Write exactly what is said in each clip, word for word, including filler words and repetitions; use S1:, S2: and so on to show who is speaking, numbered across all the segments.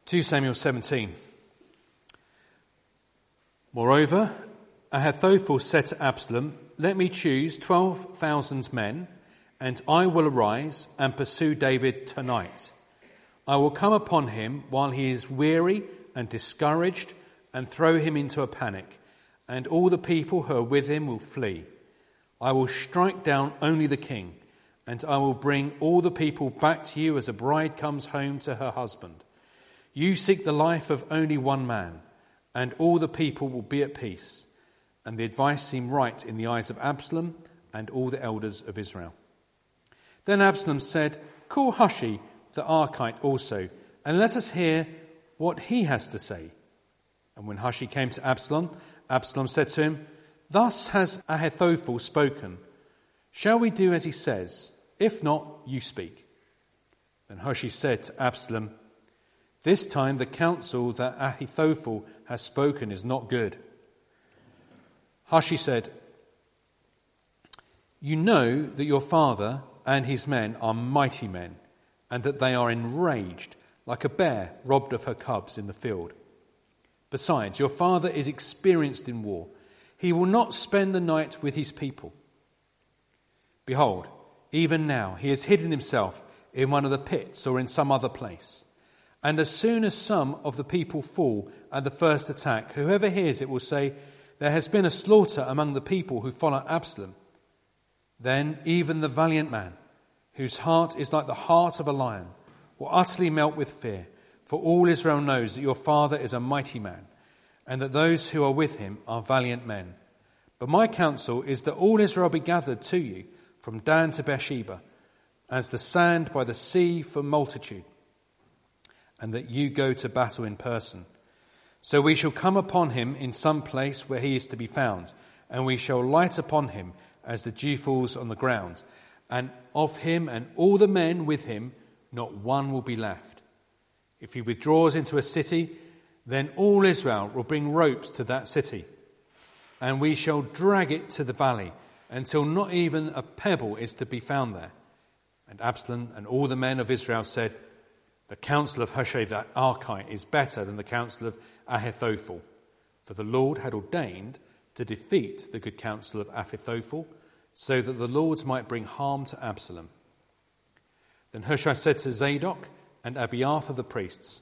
S1: Second Samuel seventeen. Moreover, Ahithophel said to Absalom, "Let me choose twelve thousand men, and I will arise and pursue David tonight. I will come upon him while he is weary and discouraged, and throw him into a panic, and all the people who are with him will flee. I will strike down only the king, and I will bring all the people back to you as a bride comes home to her husband. You seek the life of only one man, and all the people will be at peace." And the advice seemed right in the eyes of Absalom and all the elders of Israel. Then Absalom said, "Call Hushai the Archite also, and let us hear what he has to say." And when Hushai came to Absalom, Absalom said to him, "Thus has Ahithophel spoken. Shall we do as he says? If not, you speak." Then Hushai said to Absalom, "This time the counsel that Ahithophel has spoken is not good." Hushai said, "You know that your father and his men are mighty men, and that they are enraged like a bear robbed of her cubs in the field. Besides, your father is experienced in war. He will not spend the night with his people. Behold, even now he has hidden himself in one of the pits or in some other place. And as soon as some of the people fall at the first attack, whoever hears it will say, 'There has been a slaughter among the people who follow Absalom.' Then even the valiant man, whose heart is like the heart of a lion, will utterly melt with fear, for all Israel knows that your father is a mighty man, and that those who are with him are valiant men. But my counsel is that all Israel be gathered to you from Dan to Beersheba, as the sand by the sea for multitude, and that you go to battle in person. So we shall come upon him in some place where he is to be found, and we shall light upon him as the dew falls on the ground, and of him and all the men with him not one will be left. If he withdraws into a city, then all Israel will bring ropes to that city, and we shall drag it to the valley until not even a pebble is to be found there." And Absalom and all the men of Israel said, "The counsel of Hushai the Archite is better than the counsel of Ahithophel." For the Lord had ordained to defeat the good counsel of Ahithophel, so that the Lord might bring harm to Absalom. Then Hushai said to Zadok and Abiathar the priests,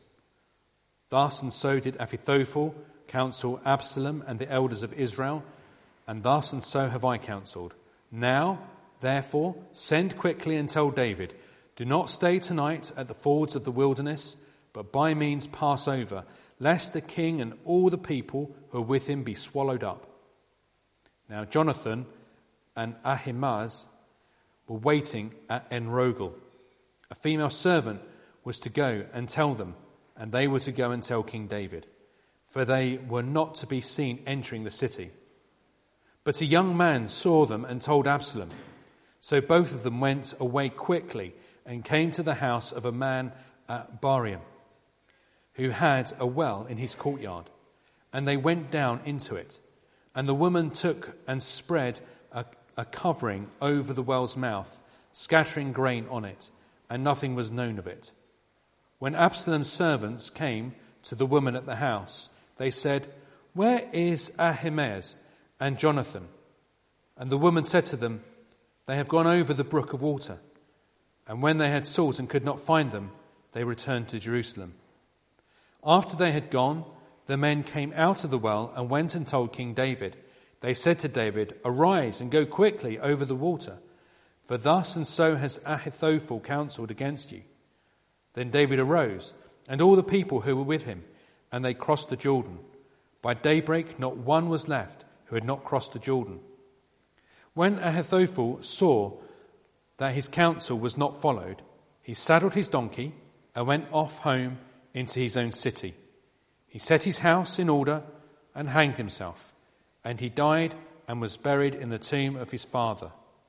S1: "Thus and so did Ahithophel counsel Absalom and the elders of Israel, and thus and so have I counselled. Now, therefore, send quickly and tell David, 'Do not stay tonight at the fords of the wilderness, but by means pass over, lest the king and all the people who are with him be swallowed up.'" Now Jonathan and Ahimaaz were waiting at En-Rogel. A female servant was to go and tell them, and they were to go and tell King David, for they were not to be seen entering the city. But a young man saw them and told Absalom. So both of them went away quickly and came to the house of a man at Barium, who had a well in his courtyard, and they went down into it. And the woman took and spread a, a covering over the well's mouth, scattering grain on it, and nothing was known of it. When Absalom's servants came to the woman at the house, they said, "Where is Ahimaaz and Jonathan?" And the woman said to them, "They have gone over the brook of water." And when they had sought and could not find them, they returned to Jerusalem. After they had gone, the men came out of the well and went and told King David. They said to David, "Arise and go quickly over the water, for thus and so has Ahithophel counselled against you." Then David arose, and all the people who were with him, and they crossed the Jordan. By daybreak not one was left who had not crossed the Jordan. When Ahithophel saw that his counsel was not followed, he saddled his donkey and went off home into his own city. He set his house in order and hanged himself, and he died and was buried in the tomb of his father.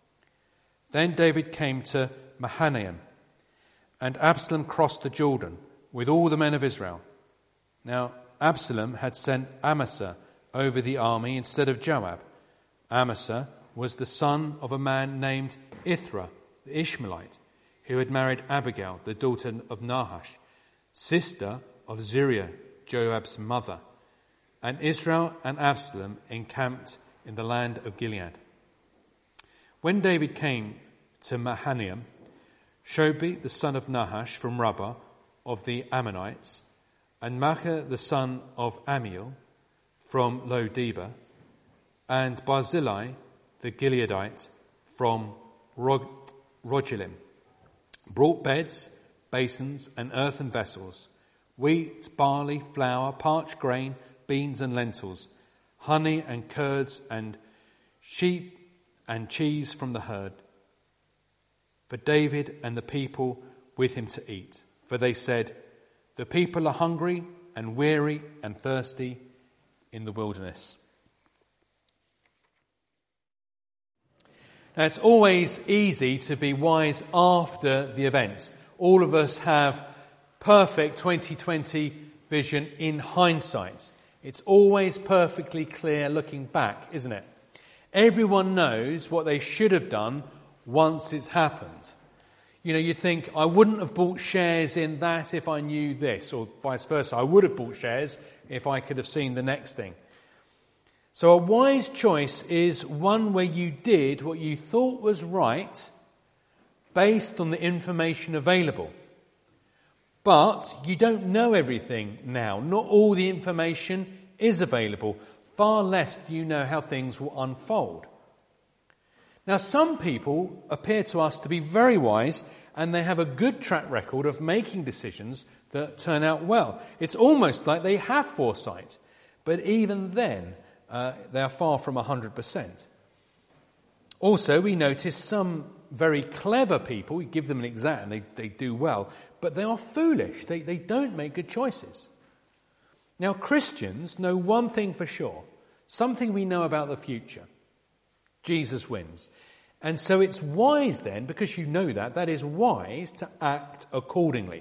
S1: Then David came to Mahanaim, and Absalom crossed the Jordan with all the men of Israel. Now Absalom had sent Amasa over the army instead of Joab. Amasa was the son of a man named Ithra, the Ishmaelite, who had married Abigail, the daughter of Nahash, sister of Zeruiah, Joab's mother. And Israel and Absalom encamped in the land of Gilead. When David came to Mahanaim, Shobi the son of Nahash from Rabbah of the Ammonites, and Maachah the son of Amiel from Lo-debar, and Barzillai the Gileadite from Rog- Rogelim, brought beds, basins, and earthen vessels, wheat, barley, flour, parched grain, beans and lentils, honey and curds, and sheep and cheese from the herd, for David and the people with him to eat. For they said, "The people are hungry and weary and thirsty in the wilderness." Now, it's always easy to be wise after the event. All of us have perfect twenty twenty vision in hindsight. It's always perfectly clear looking back, isn't it? Everyone knows what they should have done once it's happened. You know, you'd think, I wouldn't have bought shares in that if I knew this, or vice versa. I would have bought shares if I could have seen the next thing. So a wise choice is one where you did what you thought was right based on the information available. But you don't know everything now. Not all the information is available. Far less do you know how things will unfold. Now, some people appear to us to be very wise, and they have a good track record of making decisions that turn out well. It's almost like they have foresight. But even then, uh, they are far from one hundred percent. Also, we notice some very clever people, we give them an exam, and they, they do well, but they are foolish. They, they don't make good choices. Now, Christians know one thing for sure, something we know about the future. Jesus wins. And so it's wise then, because you know that, that is wise to act accordingly.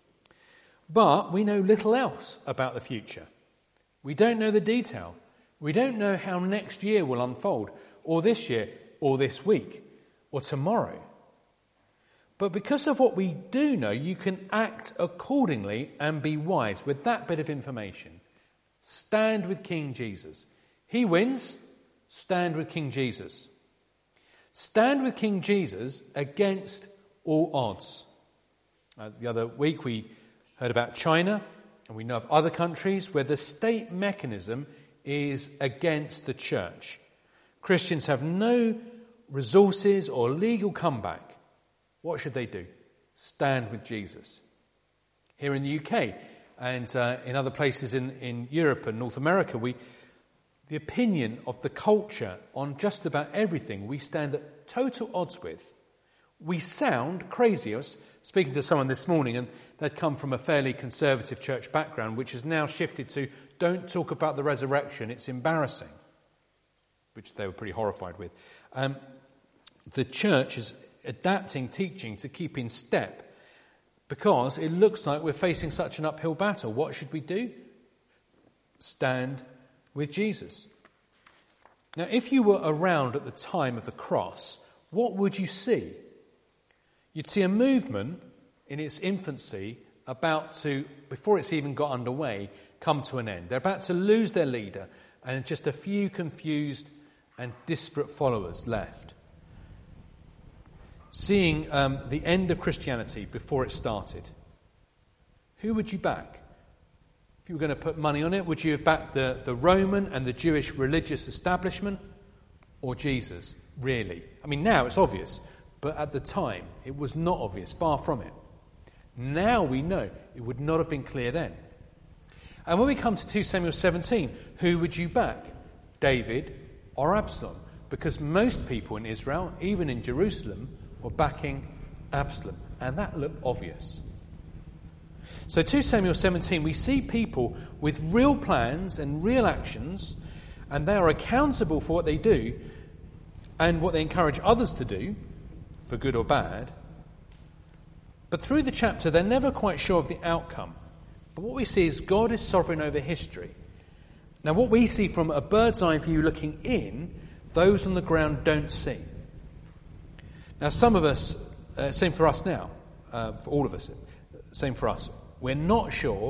S1: But we know little else about the future. We don't know the detail. We don't know how next year will unfold, or this year, or this week, or tomorrow. But because of what we do know, you can act accordingly and be wise with that bit of information. Stand with King Jesus. He wins. Stand with King Jesus. Stand with King Jesus against all odds. Uh, the other week we heard about China, and we know of other countries where the state mechanism is against the church. Christians have no resources or legal comeback. What should they do? Stand with Jesus. Here in the U K and uh, in other places in, in Europe and North America, we the opinion of the culture on just about everything we stand at total odds with. We sound crazy. I was speaking to someone this morning, and they'd come from a fairly conservative church background, which has now shifted to, don't talk about the resurrection, it's embarrassing, which they were pretty horrified with. Um, the church is adapting teaching to keep in step because it looks like we're facing such an uphill battle. What should we do? Stand with Jesus. Now, if you were around at the time of the cross, what would you see? You'd see a movement in its infancy about to, before it's even got underway, come to an end. They're about to lose their leader, and just a few confused and disparate followers left. Seeing um, the end of Christianity before it started. Who would you back? If you were going to put money on it, would you have backed the, the Roman and the Jewish religious establishment or Jesus? Really? I mean, now it's obvious, but at the time it was not obvious, far from it. Now we know it would not have been clear then. And when we come to Second Samuel seventeen, who would you back? David or Absalom? Because most people in Israel, even in Jerusalem, were backing Absalom, and that looked obvious. So Second Samuel seventeen, we see people with real plans and real actions, and they are accountable for what they do and what they encourage others to do, for good or bad. But through the chapter, they're never quite sure of the outcome. But what we see is God is sovereign over history. Now, what we see from a bird's eye view looking in, those on the ground don't see. Now, some of us, uh, same for us now, uh, for all of us, same for us, we're not sure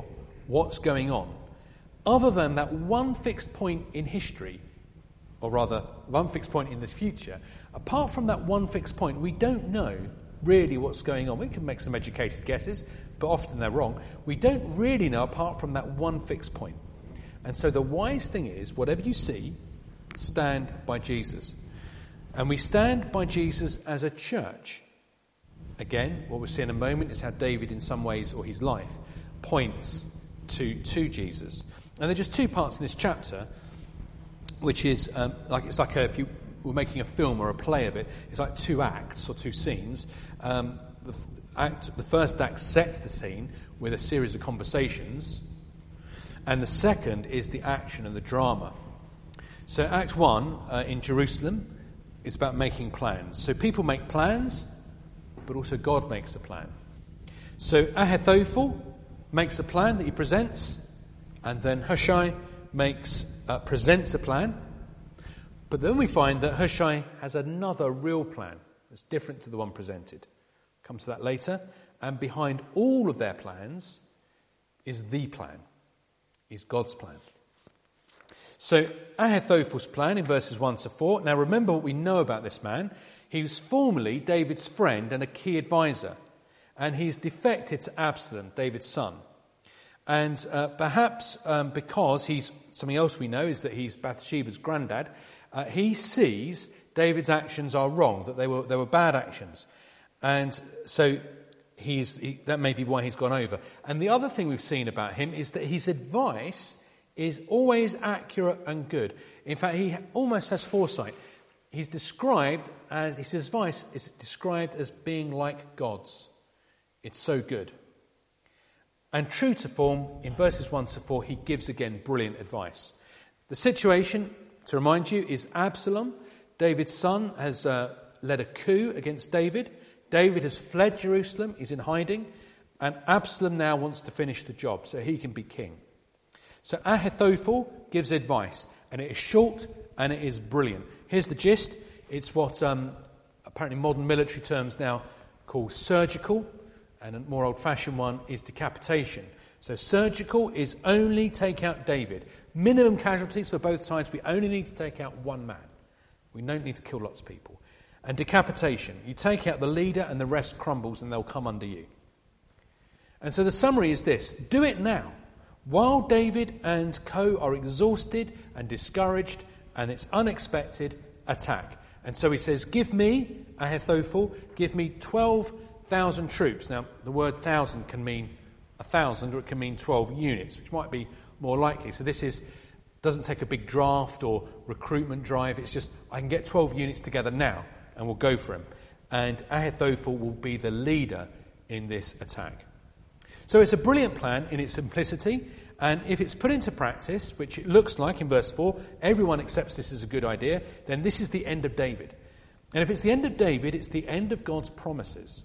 S1: what's going on, other than that one fixed point in history, or rather, one fixed point in the future. Apart from that one fixed point, we don't know really what's going on. We can make some educated guesses, but often they're wrong. We don't really know apart from that one fixed point. And so the wise thing is, whatever you see, stand by Jesus. And we stand by Jesus as a church. Again, what we'll see in a moment is how David, in some ways, or his life, points to, to Jesus. And there are just two parts in this chapter, which is um, like it's like a, if you were making a film or a play of it, it's like two acts or two scenes. Um, the, act, the first act sets the scene with a series of conversations, and the second is the action and the drama. So Act One uh, in Jerusalem is about making plans. So people make plans, but also God makes a plan. So Ahithophel makes a plan that he presents, and then Hushai makes uh, presents a plan. But then we find that Hushai has another real plan that's different to the one presented. Come to that later. And behind all of their plans is the plan, is God's plan. So Ahithophel's plan in verses one to four. Now remember what we know about this man. He was formerly David's friend and a key advisor. And he's defected to Absalom, David's son. And uh, perhaps um, because he's, something else we know is that he's Bathsheba's granddad, uh, he sees David's actions are wrong, that they were they were bad actions. And so he's he, that may be why he's gone over. And the other thing we've seen about him is that his advice is always accurate and good. In fact, he almost has foresight. He's described as, his advice is described as being like God's. It's so good. And true to form, in verses one to four, he gives again brilliant advice. The situation, to remind you, is Absalom, David's son, has uh, led a coup against David. David has fled Jerusalem, he's in hiding, and Absalom now wants to finish the job so he can be king. So Ahithophel gives advice, and it is short and it is brilliant. Here's the gist. It's what um, apparently modern military terms now call surgical, and a more old-fashioned one is decapitation. So surgical is only take out David. Minimum casualties for both sides. We only need to take out one man. We don't need to kill lots of people. And decapitation, you take out the leader and the rest crumbles and they'll come under you. And so the summary is this: do it now. While David and co are exhausted and discouraged and it's unexpected, attack. And so he says, give me, Ahithophel, give me twelve thousand troops. Now, the word thousand can mean a thousand or it can mean twelve units, which might be more likely. So this is doesn't take a big draft or recruitment drive. It's just, I can get twelve units together now and we'll go for him. And Ahithophel will be the leader in this attack. So it's a brilliant plan in its simplicity, and if it's put into practice, which it looks like in verse four, everyone accepts this as a good idea, then this is the end of David. And if it's the end of David, it's the end of God's promises.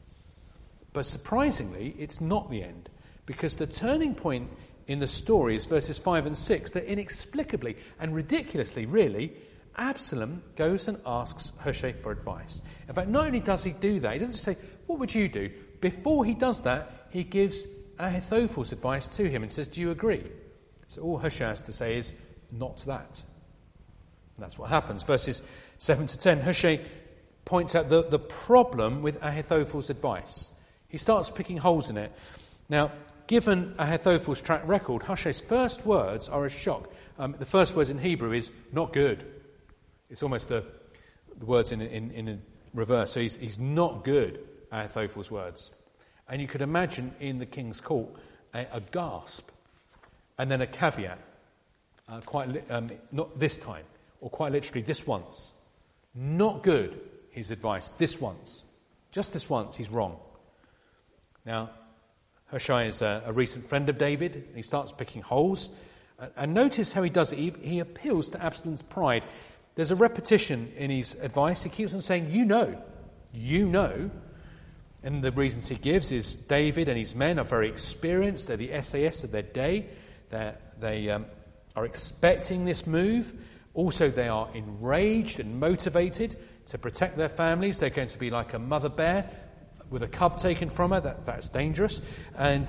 S1: But surprisingly, it's not the end, because the turning point in the story is verses five and six, that inexplicably and ridiculously, really, Absalom goes and asks Hushai for advice. In fact, not only does he do that, he doesn't say, what would you do? Before he does that, he gives Ahithophel's advice to him and says, do you agree? So all Hushai has to say is, not that. And that's what happens. Verses seven to ten, Hushai points out the, the problem with Ahithophel's advice. He starts picking holes in it. Now, given Ahithophel's track record, Hushai's first words are a shock. Um, the first words in Hebrew is, not good. It's almost the, the words in, in, in reverse. So he's, he's not good, Ahithophel's words. And you could imagine in the king's court a, a gasp and then a caveat, uh, quite li- um, not this time, or quite literally this once. Not good, his advice, this once. Just this once, he's wrong. Now, Hushai is a, a recent friend of David. He starts picking holes. And, and notice how he does it. He, he appeals to Absalom's pride. There's a repetition in his advice. He keeps on saying, you know, you know. And the reasons he gives is David and his men are very experienced. They're the S A S of their day. They're, they um, are expecting this move. Also, they are enraged and motivated to protect their families. They're going to be like a mother bear with a cub taken from her. That, that's dangerous. And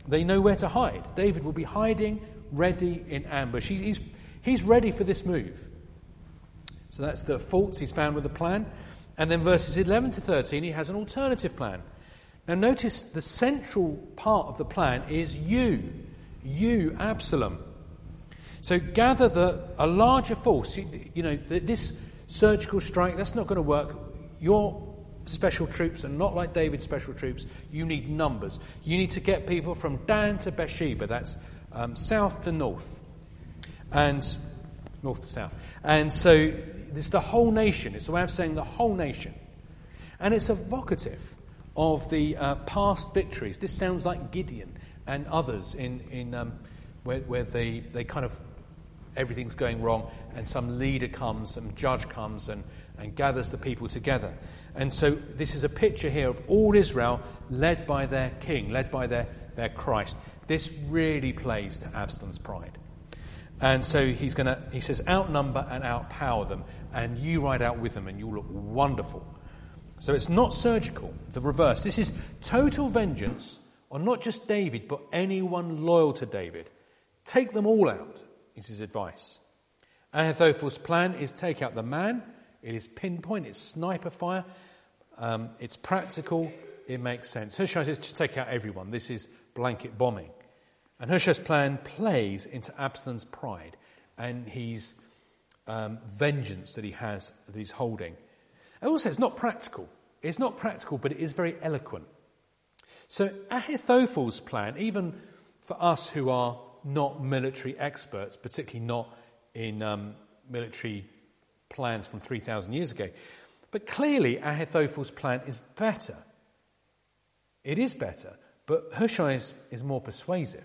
S1: They know where to hide. David will be hiding, ready in ambush. He's, he's, he's ready for this move. So that's the faults he's found with the plan. And then verses eleven to thirteen, he has an alternative plan. Now notice the central part of the plan is you. You, Absalom. So gather the, a larger force. You, you know, this surgical strike, that's not going to work. Your special troops are not like David's special troops. You need numbers. You need to get people from Dan to Beersheba. That's um, south to north. And north to south. And so it's the whole nation. It's a way of saying the whole nation. And it's evocative of the uh, past victories. This sounds like Gideon and others in, in um, where, where they, they kind of, everything's going wrong and some leader comes, some judge comes and, and gathers the people together. And so this is a picture here of all Israel led by their king, led by their, their Christ. This really plays to Absalom's pride. And so he's going to, he says, outnumber and outpower them, and you ride out with them, and you'll look wonderful. So it's not surgical, the reverse. This is total vengeance on not just David, but anyone loyal to David. Take them all out, is his advice. Ahithophel's plan is take out the man. It is pinpoint, it's sniper fire, um, it's practical, it makes sense. Hushai says just take out everyone. This is blanket bombing. And Hushai's plan plays into Absalom's pride and his um, vengeance that he has, that he's holding. And also, it's not practical. It's not practical, but it is very eloquent. So Ahithophel's plan, even for us who are not military experts, particularly not in um, military plans from three thousand years ago, but clearly Ahithophel's plan is better. It is better, but Hushai's is more persuasive.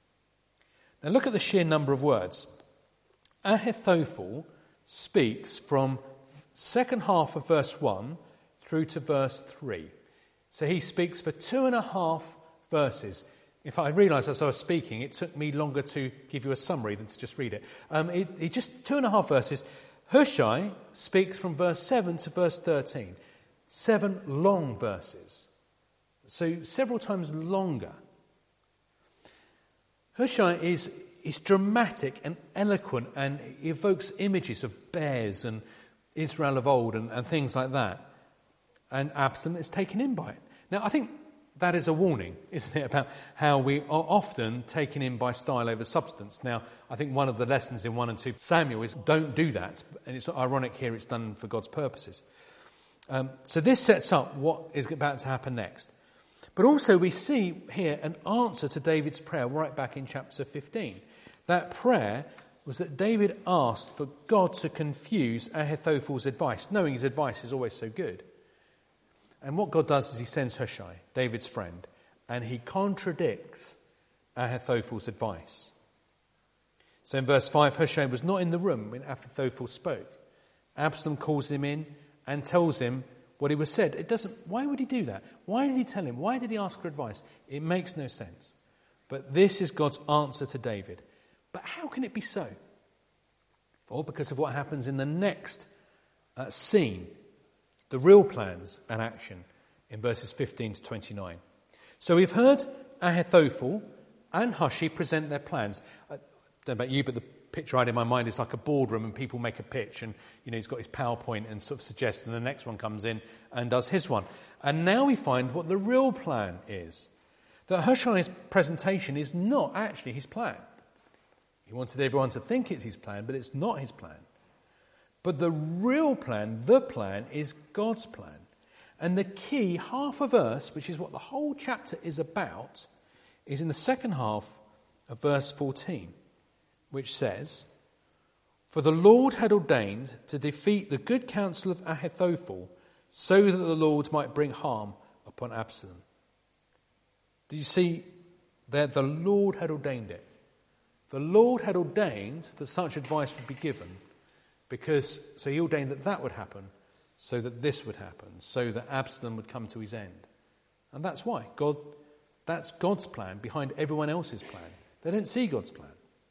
S1: Now look at the sheer number of words. Ahithophel speaks from second half of verse one through to verse three. So he speaks for two and a half verses. In fact, I realised as I was speaking, it took me longer to give you a summary than to just read it. Um, it, it just two and a half verses. Hushai speaks from verse seven to verse thirteen. Seven long verses. So several times longer. Hushai is, is dramatic and eloquent and evokes images of bears and Israel of old and, and things like that. And Absalom is taken in by it. Now, I think that is a warning, isn't it, about how we are often taken in by style over substance. Now, I think one of the lessons in one and two Samuel is don't do that. And it's ironic here it's done for God's purposes. Um, so this sets up what is about to happen next. But also we see here an answer to David's prayer right back in chapter fifteen. That prayer was that David asked for God to confuse Ahithophel's advice, knowing his advice is always so good. And what God does is he sends Hushai, David's friend, and he contradicts Ahithophel's advice. So in verse five, Hushai was not in the room when Ahithophel spoke. Absalom calls him in and tells him what he was said. It doesn't. Why would he do that? Why did he tell him? Why did he ask for advice? It makes no sense. But this is God's answer to David. But how can it be so? Well, because of what happens in the next uh, scene. The real plans and action in verses fifteen to twenty-nine. So we've heard Ahithophel and Hushai present their plans. I don't know about you, but the picture I had in my mind is like a boardroom and people make a pitch and, you know, he's got his PowerPoint and sort of suggests and the next one comes in and does his one. And now we find what the real plan is. That Hushai's presentation is not actually his plan. He wanted everyone to think it's his plan, but it's not his plan. But the real plan, the plan, is God's plan. And the key half a verse, which is what the whole chapter is about, is in the second half of verse fourteen, which says, "For the Lord had ordained to defeat the good counsel of Ahithophel, so that the Lord might bring harm upon Absalom." Do you see that the Lord had ordained it? The Lord had ordained that such advice would be given. Because, so he ordained that that would happen, so that this would happen, so that Absalom would come to his end. And that's why. God, that's God's plan behind everyone else's plan. They don't see God's plan.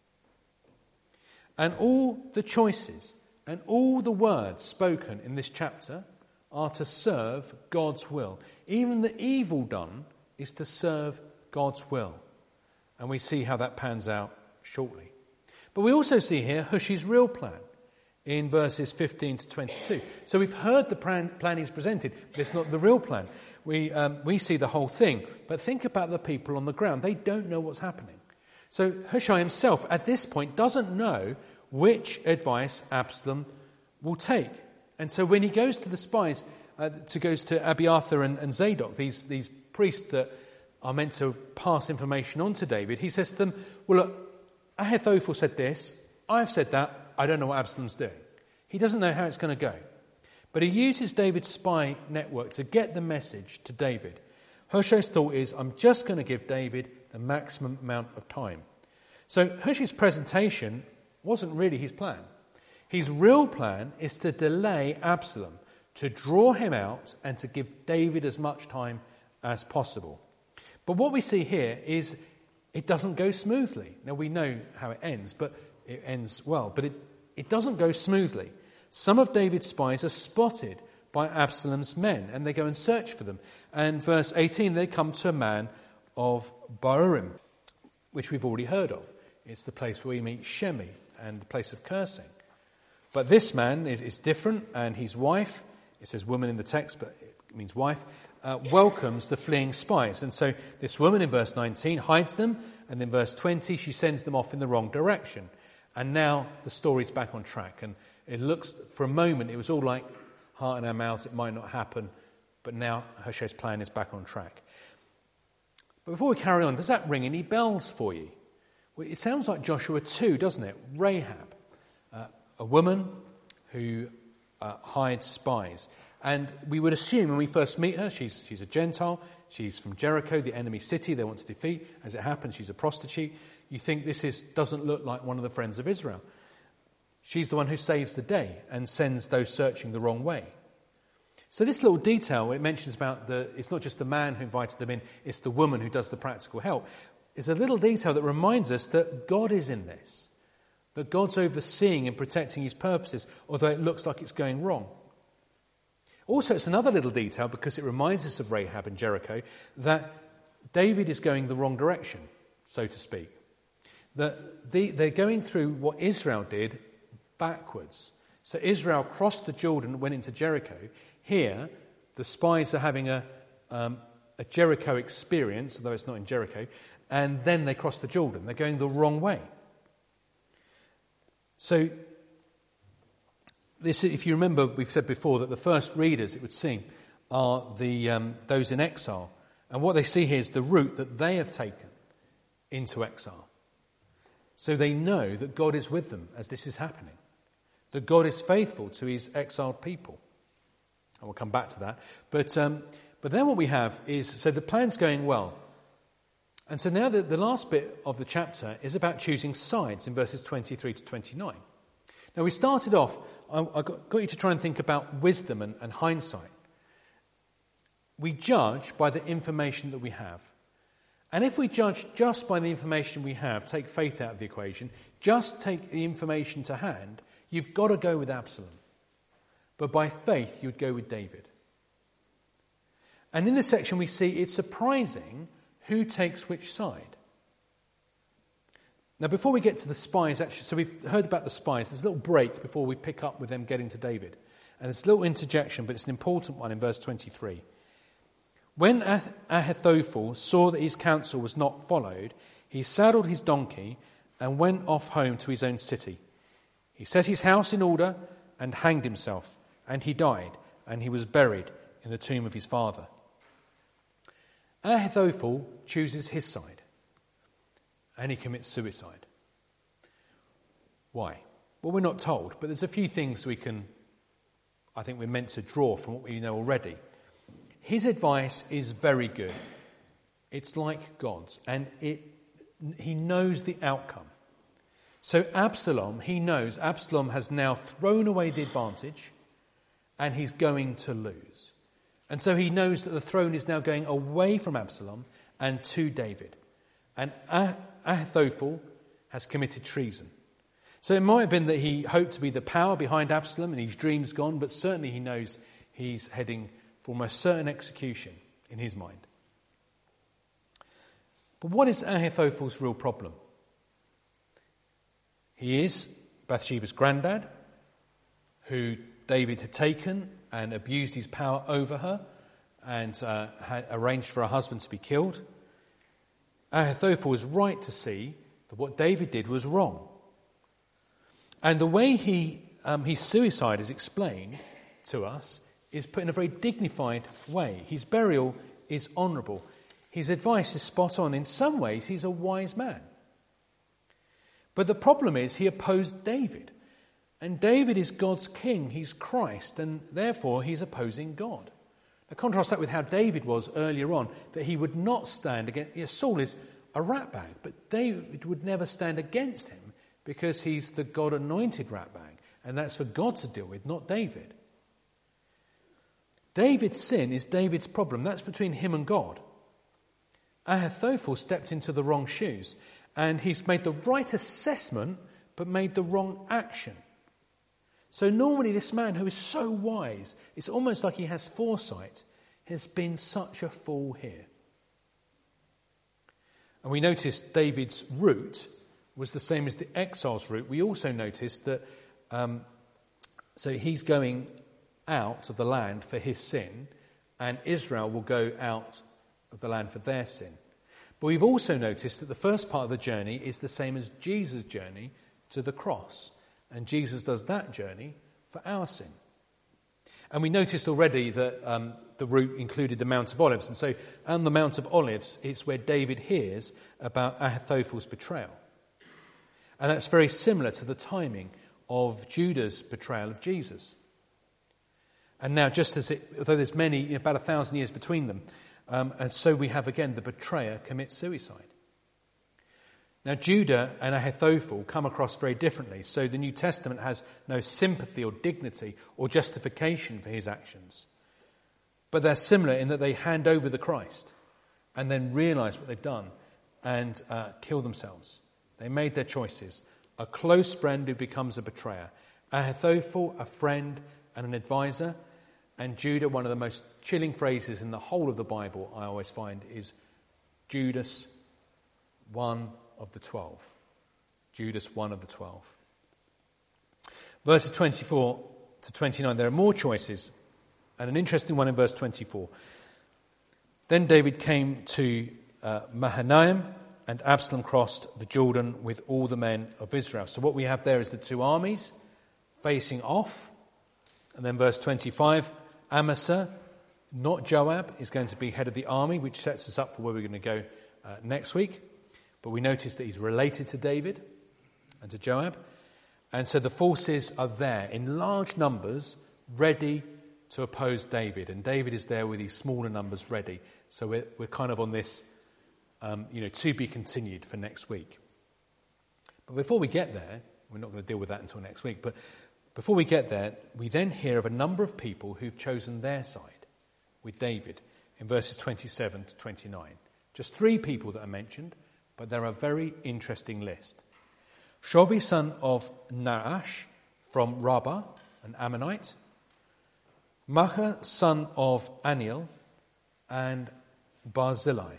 S1: And all the choices and all the words spoken in this chapter are to serve God's will. Even the evil done is to serve God's will. And we see how that pans out shortly. But we also see here Hushai's real plan in verses fifteen to twenty-two. So we've heard the plan, plan he's presented, but it's not the real plan. We, um, we see the whole thing. But think about the people on the ground. They don't know what's happening. So Hushai himself, at this point, doesn't know which advice Absalom will take. And so when he goes to the spies, uh, to goes to Abiathar and, and Zadok, these, these priests that are meant to pass information on to David, he says to them, well, look, Ahithophel said this, I've said that, I don't know what Absalom's doing. He doesn't know how it's going to go. But he uses David's spy network to get the message to David. Hushai's thought is, I'm just going to give David the maximum amount of time. So Hushai's presentation wasn't really his plan. His real plan is to delay Absalom, to draw him out and to give David as much time as possible. But what we see here is it doesn't go smoothly. Now we know how it ends, but it ends well. But it, it doesn't go smoothly. Some of David's spies are spotted by Absalom's men, and they go and search for them. And verse eighteen, they come to a man of Bahurim, which we've already heard of. It's the place where we meet Shemi and the place of cursing. But this man is, is different, and his wife, it says woman in the text, but it means wife, uh, welcomes the fleeing spies. And so this woman in verse nineteen hides them, and in verse twenty she sends them off in the wrong direction. And now the story's back on track. And it looks, for a moment, it was all like heart in our mouths, it might not happen, but now Hushai's plan is back on track. But before we carry on, does that ring any bells for you? Well, it sounds like Joshua two, doesn't it? Rahab, uh, a woman who uh, hides spies. And we would assume when we first meet her, she's, she's a Gentile, she's from Jericho, the enemy city they want to defeat. As it happens, she's a prostitute. You think this is doesn't look like one of the friends of Israel. She's the one who saves the day and sends those searching the wrong way. So this little detail, it mentions about the, it's not just the man who invited them in, it's the woman who does the practical help. It's a little detail that reminds us that God is in this, that God's overseeing and protecting his purposes, although it looks like it's going wrong. Also, it's another little detail, because it reminds us of Rahab and Jericho, that David is going the wrong direction, so to speak. That the, they're going through what Israel did backwards. So Israel crossed the Jordan and went into Jericho. Here, the spies are having a, um, a Jericho experience, although it's not in Jericho, and then they cross the Jordan. They're going the wrong way. So, this, if you remember, we've said before that the first readers, it would seem, are the um, those in exile. And what they see here is the route that they have taken into exile. So they know that God is with them as this is happening, that God is faithful to his exiled people. And we'll come back to that. But um, but then what we have is, so the plan's going well. And so now the, the last bit of the chapter is about choosing sides in verses twenty-three to twenty-nine. Now we started off, I, I got, got you to try and think about wisdom and, and hindsight. We judge by the information that we have. And if we judge just by the information we have, take faith out of the equation, just take the information to hand, you've got to go with Absalom. But by faith, you'd go with David. And in this section we see it's surprising who takes which side. Now before we get to the spies, actually, so we've heard about the spies, there's a little break before we pick up with them getting to David. And there's a little interjection, but it's an important one in verse twenty-three. When Ahithophel saw that his counsel was not followed, he saddled his donkey and went off home to his own city. He set his house in order and hanged himself, and he died, and he was buried in the tomb of his father. Ahithophel chooses his side, and he commits suicide. Why? Well, we're not told, but there's a few things we can, I think we're meant to draw from what we know already. His advice is very good. It's like God's, and it, he knows the outcome. So Absalom, he knows Absalom has now thrown away the advantage, and he's going to lose. And so he knows that the throne is now going away from Absalom and to David. And Ahithophel has committed treason. So it might have been that he hoped to be the power behind Absalom and his dream's gone, but certainly he knows he's heading for almost certain execution in his mind. But what is Ahithophel's real problem? He is Bathsheba's granddad, who David had taken and abused his power over her and uh, had arranged for her husband to be killed. Ahithophel was right to see that what David did was wrong. And the way he um, his suicide is explained to us is put in a very dignified way. His burial is honourable. His advice is spot on. In some ways, he's a wise man. But the problem is he opposed David. And David is God's king. He's Christ. And therefore, he's opposing God. Now, contrast that with how David was earlier on, that he would not stand against... Yeah, Saul is a ratbag, but David would never stand against him because he's the God-anointed ratbag. And that's for God to deal with, not David. David's sin is David's problem. That's between him and God. Ahithophel stepped into the wrong shoes, and he's made the right assessment, but made the wrong action. So normally this man who is so wise, it's almost like he has foresight, has been such a fool here. And we noticed David's route was the same as the exile's route. We also noticed that, um, so he's going out of the land for his sin, and Israel will go out of the land for their sin. But we've also noticed that the first part of the journey is the same as Jesus' journey to the cross. And Jesus does that journey for our sin. And we noticed already that um, the route included the Mount of Olives. And so on the Mount of Olives, it's where David hears about Ahithophel's betrayal. And that's very similar to the timing of Judah's betrayal of Jesus. And now, just as it, although there's many, about a thousand years between them, um, and so we have again the betrayer commit suicide. Now, Judah and Ahithophel come across very differently. So the New Testament has no sympathy or dignity or justification for his actions. But they're similar in that they hand over the Christ and then realize what they've done and uh, kill themselves. They made their choices. A close friend who becomes a betrayer. Ahithophel, a friend and an advisor. And Judah, one of the most chilling phrases in the whole of the Bible, I always find, is Judas, one of the twelve. Judas, one of the twelve. Verses twenty-four to twenty-nine, there are more choices, and an interesting one in verse twenty-four. Then David came to uh, Mahanaim, and Absalom crossed the Jordan with all the men of Israel. So what we have there is the two armies facing off. And then verse twenty-five, Amasa, not Joab, is going to be head of the army, which sets us up for where we're going to go uh, next week. But we notice that he's related to David and to Joab. And so the forces are there in large numbers, ready to oppose David. And David is there with his smaller numbers ready. So we're, we're kind of on this, um, you know, to be continued for next week. But before we get there, we're not going to deal with that until next week, but before we get there, we then hear of a number of people who've chosen their side with David in verses twenty-seven to twenty-nine. Just three people that are mentioned, but they're a very interesting list. Shobi, son of Naash, from Rabbah, an Ammonite. Macha, son of Aniel, and Barzillai.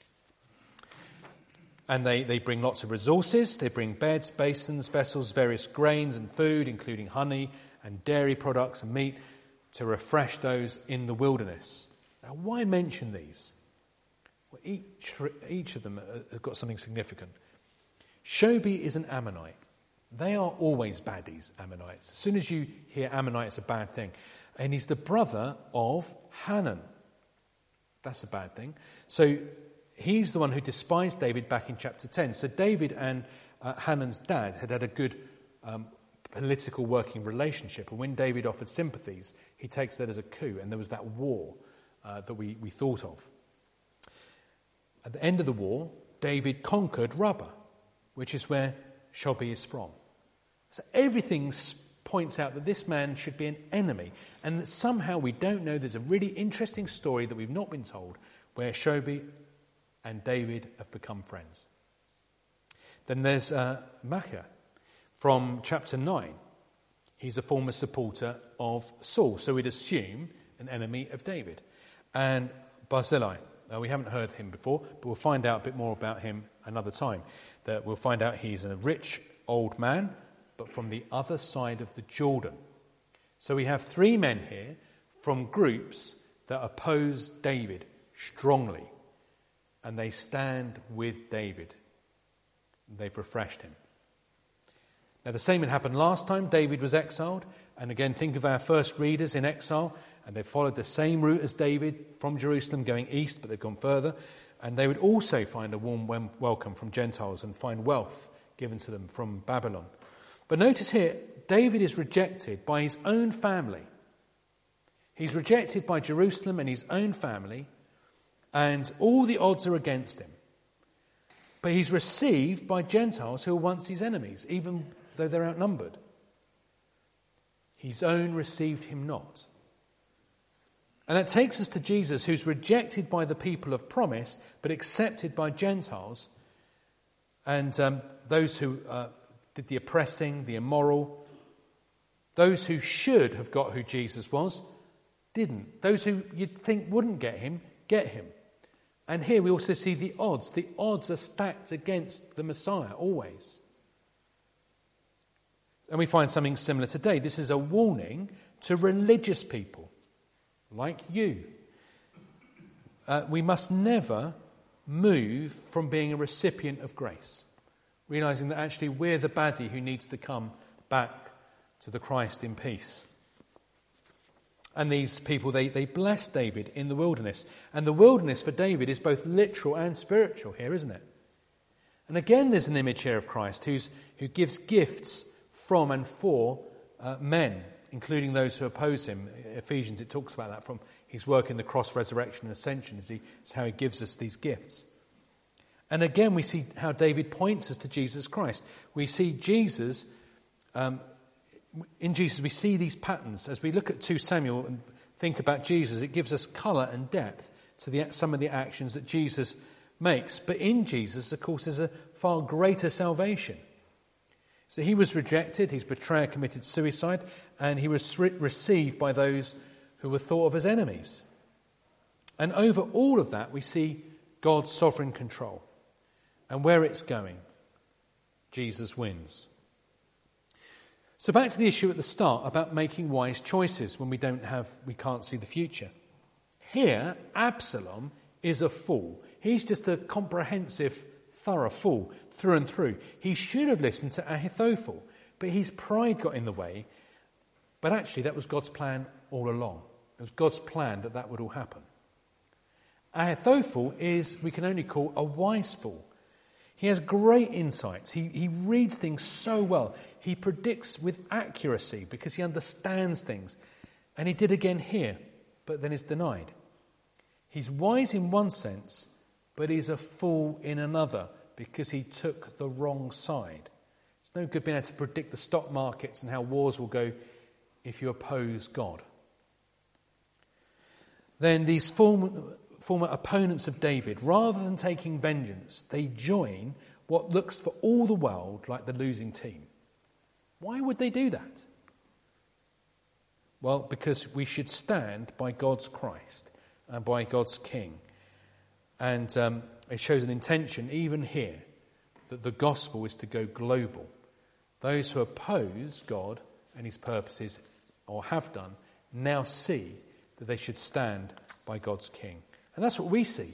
S1: And they, they bring lots of resources. They bring beds, basins, vessels, various grains and food, including honey and dairy products and meat, to refresh those in the wilderness. Now, why mention these? Well, each, each of them have got something significant. Shobi is an Ammonite. They are always baddies, Ammonites. As soon as you hear Ammonite, it's a bad thing. And he's the brother of Hanan. That's a bad thing. So he's the one who despised David back in chapter ten. So David and uh, Hanan's dad had had a good um, political working relationship. And when David offered sympathies, he takes that as a coup. And there was that war uh, that we, we thought of. At the end of the war, David conquered Rabbah, which is where Shobi is from. So everything points out that this man should be an enemy. And that somehow we don't know. There's a really interesting story that we've not been told where Shobi and David have become friends. Then there's uh, Macha from chapter nine. He's a former supporter of Saul, so we'd assume an enemy of David. And Barzillai, Uh, we haven't heard him before, but we'll find out a bit more about him another time. That we'll find out he's a rich old man, but from the other side of the Jordan. So we have three men here from groups that oppose David strongly, and they stand with David. They've refreshed him. Now the same had happened last time David was exiled, and again think of our first readers in exile, and they followed the same route as David from Jerusalem going east, but they've gone further, and they would also find a warm welcome from Gentiles and find wealth given to them from Babylon. But notice here, David is rejected by his own family. He's rejected by Jerusalem and his own family, and all the odds are against him. But he's received by Gentiles who were once his enemies, even though they're outnumbered. His own received him not. And that takes us to Jesus, who's rejected by the people of promise, but accepted by Gentiles, and um, those who uh, did the oppressing, the immoral. Those who should have got who Jesus was, didn't. Those who you'd think wouldn't get him, get him. And here we also see the odds. The odds are stacked against the Messiah, always. And we find something similar today. This is a warning to religious people, like you. Uh, we must never move from being a recipient of grace, realizing that actually we're the baddie who needs to come back to the Christ in peace. And these people, they, they bless David in the wilderness. And the wilderness for David is both literal and spiritual here, isn't it? And again, there's an image here of Christ who's, who gives gifts from and for uh, men, including those who oppose him. Ephesians, it talks about that from his work in the cross, resurrection and ascension. Is he, it's how he gives us these gifts. And again, we see how David points us to Jesus Christ. We see Jesus... Um, In Jesus, we see these patterns. As we look at Second Samuel and think about Jesus, it gives us colour and depth to the, some of the actions that Jesus makes. But in Jesus, of course, there's a far greater salvation. So he was rejected, his betrayer committed suicide, and he was re- received by those who were thought of as enemies. And over all of that, we see God's sovereign control. And where it's going, Jesus wins. So back to the issue at the start about making wise choices when we don't have, we can't see the future. Here, Absalom is a fool. He's just a comprehensive, thorough fool through and through. He should have listened to Ahithophel, but his pride got in the way. But actually, that was God's plan all along. It was God's plan that that would all happen. Ahithophel is, we can only call, a wise fool. He has great insights. He, he reads things so well. He predicts with accuracy because he understands things. And he did again here, but then is denied. He's wise in one sense, but he's a fool in another because he took the wrong side. It's no good being able to predict the stock markets and how wars will go if you oppose God. Then these former, former opponents of David, rather than taking vengeance, they join what looks for all the world like the losing team. Why would they do that? Well, because we should stand by God's Christ and by God's King. And um, it shows an intention, even here, that the gospel is to go global. Those who oppose God and his purposes, or have done, now see that they should stand by God's King. And that's what we see.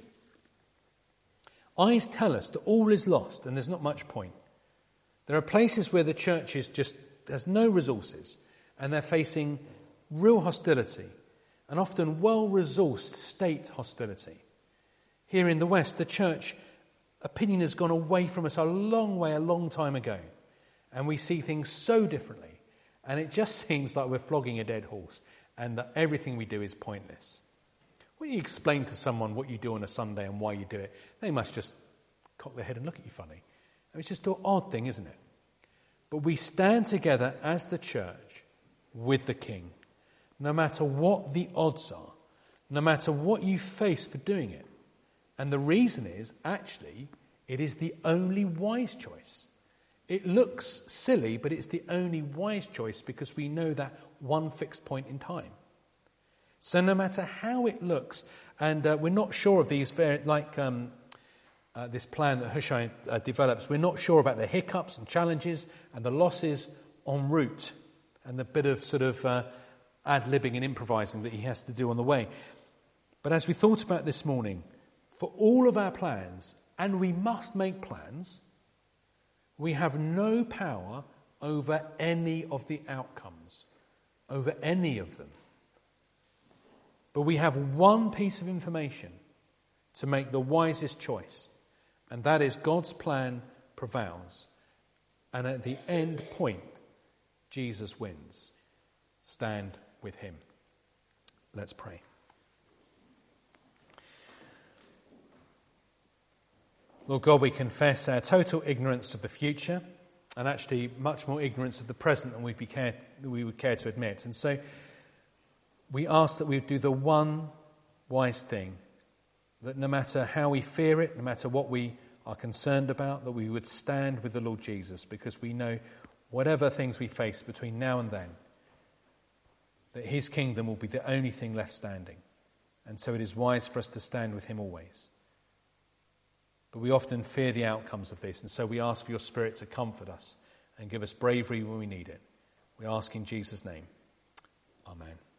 S1: Eyes tell us that all is lost and there's not much point. There are places where the church is just has no resources and they're facing real hostility and often well-resourced state hostility. Here in the West, the church opinion has gone away from us a long way, a long time ago. And we see things so differently. And it just seems like we're flogging a dead horse and that everything we do is pointless. When you explain to someone what you do on a Sunday and why you do it, they must just cock their head and look at you funny. I mean, it's just an odd thing, isn't it? But we stand together as the church with the King, no matter what the odds are, no matter what you face for doing it. And the reason is, actually, it is the only wise choice. It looks silly, but it's the only wise choice because we know that one fixed point in time. So no matter how it looks, and uh, we're not sure of these, very, like um, uh, this plan that Hushai uh, develops, we're not sure about the hiccups and challenges and the losses en route and the bit of sort of uh, ad-libbing and improvising that he has to do on the way. But as we thought about this morning, for all of our plans, and we must make plans, we have no power over any of the outcomes, over any of them. But we have one piece of information to make the wisest choice, and that is God's plan prevails. And at the end point, Jesus wins. Stand with him. Let's pray. Lord God, we confess our total ignorance of the future, and actually much more ignorance of the present than we'd be care, we would care to admit. And so we ask that we would do the one wise thing, that no matter how we fear it, no matter what we are concerned about, that we would stand with the Lord Jesus, because we know whatever things we face between now and then, that his kingdom will be the only thing left standing. And so it is wise for us to stand with him always. But we often fear the outcomes of this, and so we ask for your Spirit to comfort us and give us bravery when we need it. We ask in Jesus' name. Amen.